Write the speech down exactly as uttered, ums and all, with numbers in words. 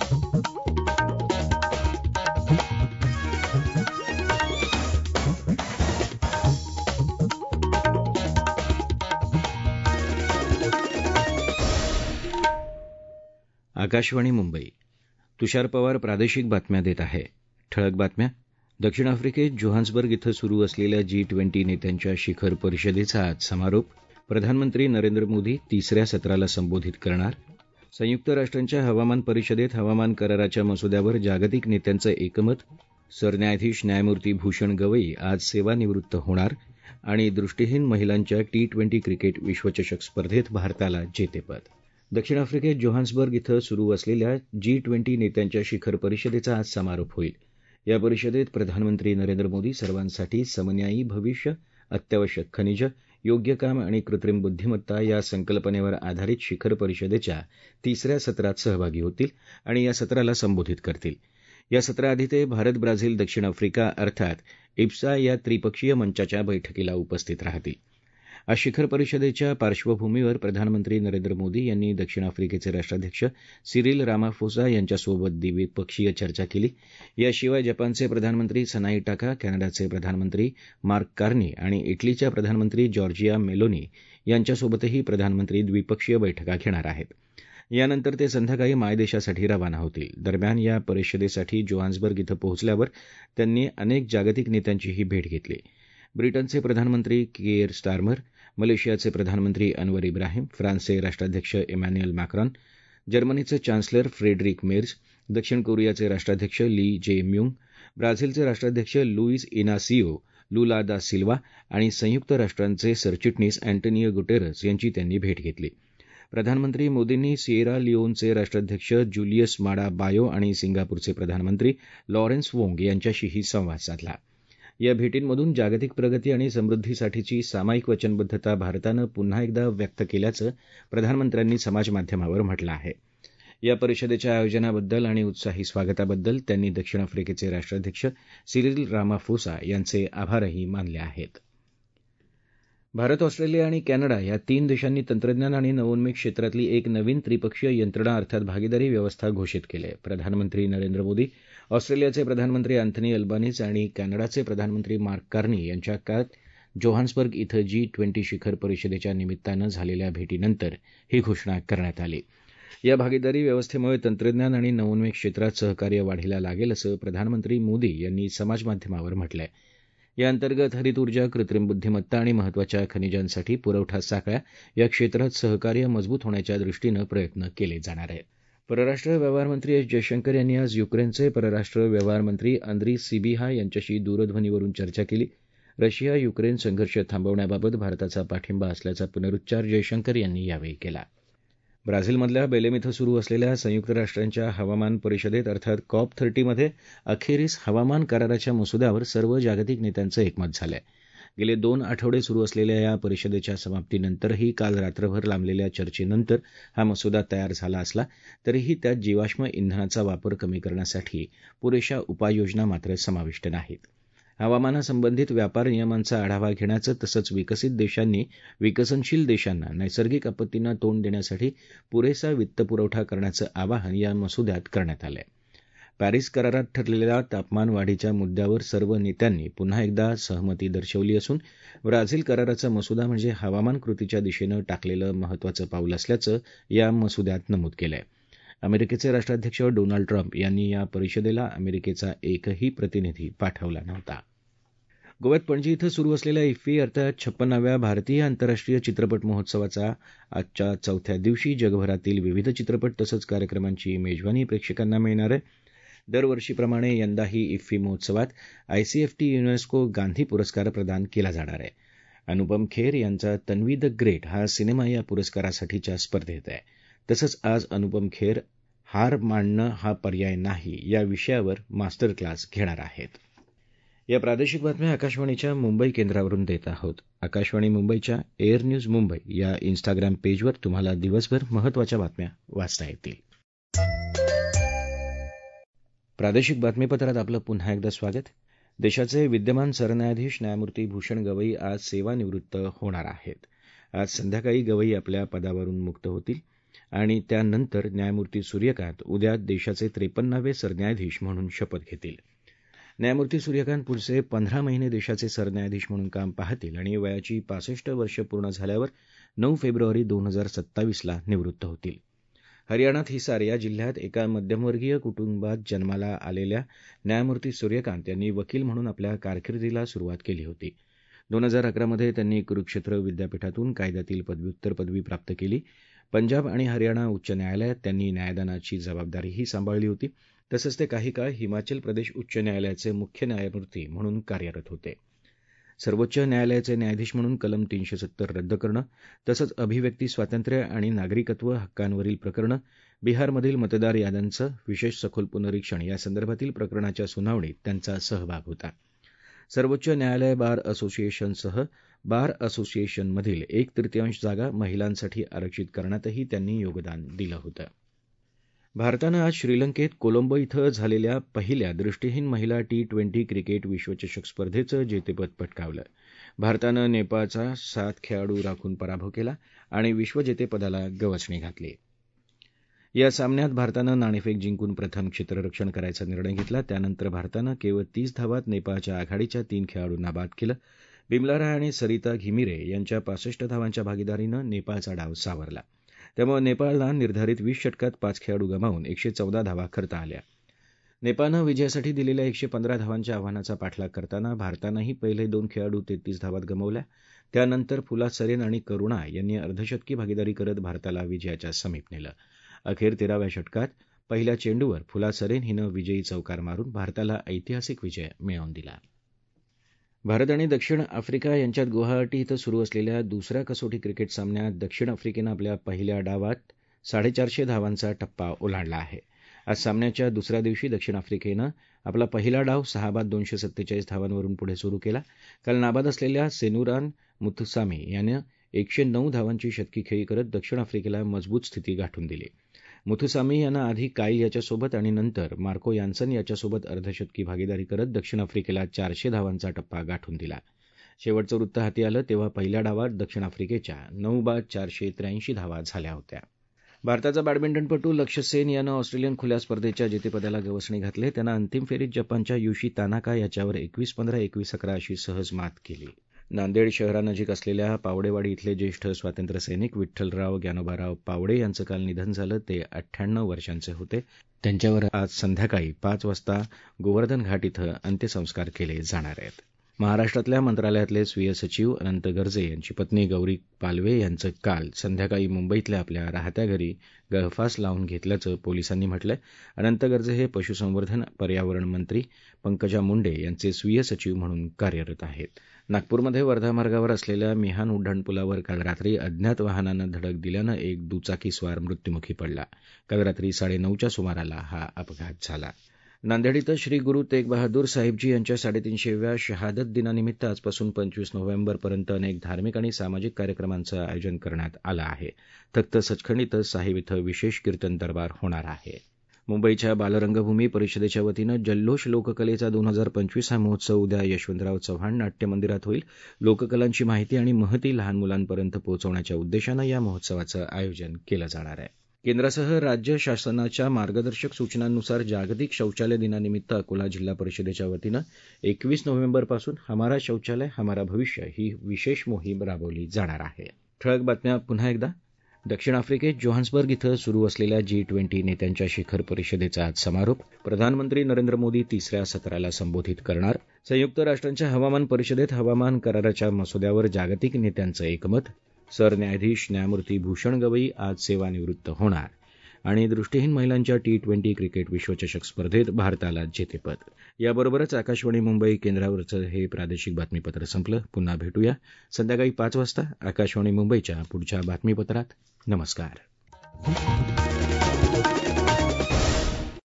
आकाशवाणी मुंबई. तुषार पवार प्रादेशिक बातम्या देत आहे. ठळक बातम्या. दक्षिण आफ्रिकेत जोहान्सबर्ग इथं सुरू असलेल्या जी ट्वेंटी नेत्यांच्या शिखर परिषदेचा आज समारोप. प्रधानमंत्री नरेंद्र मोदी तिसऱ्या सत्राला संबोधित करणार. संयुक्त राष्ट्रांच्या हवामान परिषदेत हवामान कराराच्या मसुद्यावर जागतिक नेत्यांचं एकमत. सरन्यायाधीश न्यायमूर्ती भूषण गवई आज सेवानिवृत्त होणार. आणि दृष्टीहीन महिलांच्या टी ट्वेंटी क्रिकेट विश्वचषक स्पर्धेत भारताला जेतेपद. दक्षिण आफ्रिकेत जोहान्सबर्ग इथं सुरू असलेल्या जी ट्वेंटी नेत्यांच्या शिखर परिषदेचा आज समारोप होईल. या परिषदेत प्रधानमंत्री नरेंद्र मोदी सर्वांसाठी समन्यायी भविष्य, अत्यावश्यक खनिजं, योग्य काम आणि कृत्रिम बुद्धिमत्ता या संकल्पनेवर आधारित शिखर परिषदेच्या तिसऱ्या सत्रात सहभागी होतील आणि या सत्राला संबोधित करतील. या सत्राआधी ते भारत, ब्राझील, दक्षिण आफ्रिका अर्थात इप्सा या त्रिपक्षीय मंचाच्या बैठकीला उपस्थित राहतील. आज शिखर परिषदेच्या पार्श्वभूमीवर प्रधानमंत्री नरेंद्र मोदी यांनी दक्षिण आफ्रिकेचे राष्ट्राध्यक्ष सिरिल रामाफोसा यांच्यासोबत द्विपक्षीय चर्चा केली. याशिवाय जपानचे प्रधानमंत्री सनाई टाका, कॅनडाचे प्रधानमंत्री मार्क कार्नी आणि इटलीच्या प्रधानमंत्री जॉर्जिया मेलोनी यांच्यासोबतही प्रधानमंत्री द्विपक्षीय बैठका घेणार आहेत. यानंतर ते संध्याकाळी मायदेशासाठी रवाना होतील. दरम्यान या परिषदेसाठी जोहान्सबर्ग इथं पोहोचल्यावर त्यांनी अनेक जागतिक नेत्यांचीही भेट घेतली. ब्रिटनचे प्रधानमंत्री किएर स्टारमर, मलेशियाचे प्रधानमंत्री अनवर इब्राहिम, फ्रान्सचे राष्ट्राध्यक्ष इमॅन्युएल मॅक्रॉन, जर्मनीचे चान्सलर फ्रेडरिक मेर्ज, दक्षिण कोरियाचे राष्ट्राध्यक्ष ली जे म्यूंग, ब्राझीलचे राष्ट्राध्यक्ष लुईस इनासियो लुला दा सिल्वा आणि संयुक्त राष्ट्रांचे सरचिटणीस अँटोनियो गुटेरस यांची त्यांनी भेट घेतली. प्रधानमंत्री मोदींनी सिएरा लिओनचे राष्ट्राध्यक्ष जुलियस माडा बायो आणि सिंगापूरचे प्रधानमंत्री लॉरेन्स वोंग यांच्याशीही संवाद साधला. या भेटींमधून जागतिक प्रगती आणि समृद्धीसाठीची सामायिक वचनबद्धता भारतानं पुन्हा एकदा व्यक्त केल्याचं प्रधानमंत्र्यांनी समाजमाध्यमावर म्हटलं आहे. या परिषदेच्या आयोजनाबद्दल आणि उत्साही स्वागताबद्दल त्यांनी दक्षिण आफ्रिकेचे राष्ट्राध्यक्ष सिरिल रामाफोसा यांचे आभारही मानले आहेत. भारत, ऑस्ट्रेलिया आणि कॅनडा या तीन देशांनी तंत्रज्ञान आणि नवोन्मेष क्षेत्रातली एक नवीन त्रिपक्षीय यंत्रणा अर्थात भागीदारी व्यवस्था घोषित केली आहे. प्रधानमंत्री नरेंद्र मोदी, ऑस्ट्रेलियाचे प्रधानमंत्री अँथनी अल्बानीज आणि कॅनडाचे प्रधानमंत्री मार्क कार्नी यांच्या काल जोहान्सबर्ग इथं जी ट्वेंटी शिखर परिषदेच्या निमित्तानं झालेल्या भेटीनंतर ही घोषणा करण्यात आली. या भागीदारी व्यवस्थेमुळे तंत्रज्ञान आणि नवोन्मेष क्षेत्रात सहकार्य वाढीला लागेल असं प्रधानमंत्री मोदी यांनी समाजमाध्यमावर म्हटलंय. या अंतर्गत हरित ऊर्जा, कृत्रिम बुद्धिमत्ता आणि महत्त्वाच्या खनिजांसाठी पुरवठा साखळ्या या क्षेत्रात सहकार्य मजबूत होण्याच्या दृष्टीनं प्रयत्न केले जाणार आहेत. परराष्ट्र व्यवहारमंत्री एस जयशंकर यांनी आज युक्रेनचे परराष्ट्र व्यवहारमंत्री अंद्री सिबिहा यांच्याशी दूरध्वनीवरून चर्चा केली. रशिया युक्रेन संघर्ष थांबवण्याबाबत भारताचा पाठिंबा असल्याचा पुनरुच्चार जयशंकर यांनी यावेळी केला. ब्राझीलमधल्या बेलेम इथं सुरू असलेल्या संयुक्त राष्ट्रांच्या हवामान परिषदेत अर्थात कॉप थर्टीमध्ये अखेरीस हवामान कराराच्या मसुद्यावर सर्व जागतिक नेत्यांचं एकमत झालंय. गेले दोन आठवडे सुरू असलेल्या या परिषदेच्या समाप्तीनंतरही काल रात्रभर लांबलेल्या चर्चेनंतर हा मसुदा तयार झाला असला तरीही त्यात जीवाश्म इंधनाचा वापर कमी करण्यासाठी पुरेशा उपाययोजना मात्र समाविष्ट नाहीत. हवामानासंबंधित व्यापार नियमांचा आढावा घेण्याचं तसंच विकसित देशांनी विकसनशील देशांना नैसर्गिक आपत्तींना तोंड देण्यासाठी पुरेसा वित्तपुरवठा करण्याचं आवाहन या मसुद्यात करण्यात आलंय. पॅरिस करारात ठरलेल्या तापमान वाढीच्या मुद्द्यावर सर्व नेत्यांनी पुन्हा एकदा सहमती दर्शवली असून ब्राझील कराराचा मसुदा म्हणजे हवामान कृतीच्या दिशेनं टाकलेलं महत्त्वाचं पाऊल असल्याचं या मसुद्यात नमूद केलंय. अमेरिकेचे राष्ट्राध्यक्ष डोनाल्ड ट्रम्प यांनी या परिषदेला अमेरिकेचा एकही प्रतिनिधी पाठवला नव्हता. गोव्यात पणजी इथं सुरू असलेल्या इफ्फी अर्थात छप्पन्नाव्या भारतीय आंतरराष्ट्रीय चित्रपट महोत्सवाचा आजच्या चौथ्या दिवशी जगभरातील विविध चित्रपट तसंच कार्यक्रमांची मेजवानी प्रेक्षकांना मिळणार आहे. दरवर्षीप्रमाणे यंदाही इफ्फी महोत्सवात आयसीएफटी युनेस्को गांधी पुरस्कार प्रदान केला जाणार आहे. अनुपम खेर यांचा तन्वी द ग्रेट हा सिनेमा या पुरस्कारासाठीच्या स्पर्धेत आहे. तसंच आज अनुपम खेर हार मानणं हा पर्याय नाही या विषयावर मास्टर क्लास घेणार आहेत. या प्रादेशिक बातम्या आकाशवाणीच्या मुंबई केंद्रावरून देत आहोत. आकाशवाणी मुंबईच्या एअर न्यूज मुंबई या इन्स्टाग्राम पेजवर तुम्हाला दिवसभर महत्त्वाच्या बातम्या वाचता येतील. प्रादेशिक बातमीपत्रात आपलं पुन्हा एकदा स्वागत. देशाचे विद्यमान सरन्यायाधीश न्यायमूर्ती भूषण गवई आज सेवानिवृत्त होणार आहेत. आज संध्याकाळी गवई आपल्या पदावरून मुक्त होतील. आणि त्यानंतर न्यायमूर्ती सूर्यकांत उद्या देशाचे त्रेपन्नावे सरन्यायाधीश म्हणून शपथ घेतील. न्यायमूर्ती सूर्यकांत पुढचे पंधरा महिने देशाचे सरन्यायाधीश म्हणून काम पाहतील आणि वयाची पासष्ट वर्ष पूर्ण झाल्यावर नऊ फेब्रुवारी दोन हजार सत्तावीसला निवृत्त होतील. हरियाणात हिसार या जिल्ह्यात एका मध्यमवर्गीय कुटुंबात जन्माला आलेल्या न्यायमूर्ती सूर्यकांत यांनी वकील म्हणून आपल्या कारकिर्दीला सुरुवात केली होती. दोन हजार अकरामध्ये त्यांनी कुरुक्षेत्र विद्यापीठातून कायद्यातील पदव्युत्तर पदवी प्राप्त केली. पंजाब आणि हरियाणा उच्च न्यायालयात त्यांनी न्यायदानाची जबाबदारीही सांभाळली होती. तसंच ते काही काळ हिमाचल प्रदेश उच्च न्यायालयाचे मुख्य न्यायमूर्ती म्हणून कार्यरत होते. सर्वोच्च न्यायालयाचे न्यायाधीश म्हणून कलम तीनशे सत्तर रद्द करणं तसंच अभिव्यक्ती स्वातंत्र्य आणि नागरिकत्व हक्कांवरील प्रकरणं, बिहारमधील मतदार याद्यांचं विशेष सखोल पुनरीक्षण यासंदर्भातील प्रकरणाच्या सुनावणीत त्यांचा सहभाग होता. सर्वोच्च न्यायालय बार असोसिएशनसह बार असोसिएशनमधील एक तृतीयांश जागा महिलांसाठी आरक्षित करण्यातही त्यांनी योगदान दिलं होतं. भारतानं आज श्रीलंकेत कोलंबो इथं झालेल्या पहिल्या दृष्टीहीन महिला टी ट्वेंटी क्रिकेट विश्वचषक स्पर्धेचं जेतेपद पटकावलं. भारतानं नेपाळचा सात खेळाडू राखून पराभव केला आणि विश्वजेतेपदाला गवसणी घातली. या सामन्यात भारतानं नाणेफेक जिंकून प्रथम क्षेत्ररक्षण करायचा निर्णय घेतला. त्यानंतर भारतानं केवळ तीस धावात नेपाळच्या आघाडीच्या तीन खेळाडूंना बाद केलं. बिमला आणि सरिता घिमिरे यांच्या पासष्ट धावांच्या भागीदारीनं नेपाळचा डाव सावरला. त्यामुळे नेपाळला निर्धारित वीस षटकात पाच खेळाडू गमावून एकशे चौदा धावा करता आल्या. नेपाळनं विजयासाठी दिलेल्या एकशे पंधरा धावांच्या आव्हानाचा पाठलाग करताना भारतानंही पहिले दोन खेळाडू तेहतीस धावात गमावल्या. त्यानंतर फुला सरेन आणि करुणा यांनी अर्धशतकी भागीदारी करत भारताला विजयाच्या समीप नेलं. अखेर तेराव्या षटकात पहिल्या चेंडूवर फुला सरेन हिनं विजयी चौकार मारून भारताला ऐतिहासिक विजय मिळवून दिला. भारत आणि दक्षिण आफ्रिका यांच्यात गुवाहाटी इथं सुरू असलेल्या दुसऱ्या कसोटी क्रिकेट सामन्यात दक्षिण आफ्रिकेनं आपल्या पहिल्या डावात साडेचारशे धावांचा टप्पा ओलांडला आहे. आज सामन्याच्या दुसऱ्या दिवशी दक्षिण आफ्रिकेनं आपला पहिला डाव सहा बाद दोनशे सत्तेचाळीस धावांवरून पुढे सुरू केला. काल नाबाद असलेल्या सेनुरान मुथुसामी यानं एकशे नऊ धावांची शतकी खेळी करत दक्षिण आफ्रिकेला मजबूत स्थिती गाठून दिली. मुथुसामी यानं आधी काईल याच्यासोबत आणि नंतर मार्को यान्सन याच्यासोबत अर्धशतकी भागीदारी करत दक्षिण आफ्रिकेला चारशे धावांचा टप्पा गाठून दिला. शेवटचं वृत्त हाती आलं तेव्हा पहिल्या डावात दक्षिण आफ्रिकेच्या नऊ बाद चारशे त्र्याऐंशी धावा झाल्या होत्या. भारताचा बॅडमिंटनपटू लक्ष्य सेन यानं ऑस्ट्रेलियन खुल्या स्पर्धेच्या जेतेपदाला गवसणी घातली. त्यानं अंतिम फेरीत जपानच्या युशी तानाका याच्यावर एकवीस पंधरा एकवीस अकरा अशी सहज मात केली. नांदेड शहरानजीक असलेल्या पावडेवाडी इथले ज्येष्ठ स्वातंत्र्यसैनिक विठ्ठलराव ज्ञानोबाराव पावडे यांचं काल निधन झालं. ते अठ्ठ्याण्णव वर्षांचे होते. त्यांच्यावर आज संध्याकाळी पाच वाजता गोवर्धन घाट इथं अंत्यसंस्कार केले जाणार आहेत. महाराष्ट्रातल्या मंत्रालयातले स्वीय सचिव अनंत गर्जे यांची पत्नी गौरी पालवे यांचं काल संध्याकाळी मुंबईतल्या आपल्या राहत्या घरी गळफास लावून घेतल्याचं पोलिसांनी म्हटलंय. अनंत गर्जे हे पशुसंवर्धन पर्यावरण मंत्री पंकजा मुंडे यांचे स्वीय सचिव म्हणून कार्यरत आहेत. नागपूरमध्ये वर्धा मार्गावर असलेल्या मिहान उड्डाणपुलावर काल रात्री अज्ञात वाहनानं धडक दिल्यानं एक दुचाकीस्वार मृत्युमुखी पडला. काल रात्री साडेनऊच्या सुमाराला हा अपघात झाला. नांदेड इथं श्री गुरु तेग बहादूर साहिबजी यांच्या साडेतीनशेव्या शहादत दिनानिमित्त आजपासून पंचवीस नोव्हेंबरपर्यंत अनेक धार्मिक आणि सामाजिक कार्यक्रमांचं आयोजन करण्यात आलं आहे. तख्त सचखंड इथं साहिब इथं विशेष कीर्तन दरबार होणार आहे. मुंबईच्या बालरंगभूमी परिषदेच्या वतीनं जल्लोष लोककलेचा दोन हजार पंचवीस हा महोत्सव उद्या यशवंतराव चव्हाण नाट्य मंदिरात होईल. लोककलांची माहिती आणि महती लहान मुलांपर्यंत पोहोचवण्याच्या उद्देशानं या महोत्सवाचं आयोजन केलं जाणार आहे. केंद्रासह राज्य शासनाच्या मार्गदर्शक सूचनांनुसार जागतिक शौचालय दिनानिमित्त अकोला जिल्हा परिषदेच्या वतीनं एकवीस नोव्हेंबरपासून हमारा शौचालय हमारा भविष्य ही विशेष मोहीम राबवली जाणार आहे. ठळक बातम्या पुन्हा एकदा. दक्षिण आफ्रिकेत जोहान्सबर्ग इथं सुरू असलेल्या जी ट्वेंटी नेत्यांच्या शिखर परिषदेचा आज समारोप. प्रधानमंत्री नरेंद्र मोदी तिसऱ्या सत्राला संबोधित करणार. संयुक्त राष्ट्रांच्या हवामान परिषदेत हवामान कराराच्या मसुद्यावर जागतिक नेत्यांचं एकमत. सरन्यायाधीश न्यायमूर्ती भूषण गवई आज सेवानिवृत्त होणार. आणि दृष्टीहीन महिलांच्या टी ट्वेंटी क्रिकेट विश्वचषक स्पर्धेत भारताला जेतेपद. याबरोबरच आकाशवाणी मुंबई केंद्रावरचं हे प्रादेशिक बातमीपत्र संपलं. पुन्हा भेटूया संध्याकाळी पाच वाजता आकाशवाणी मुंबईच्या पुढच्या बातमीपत्रात. नमस्कार.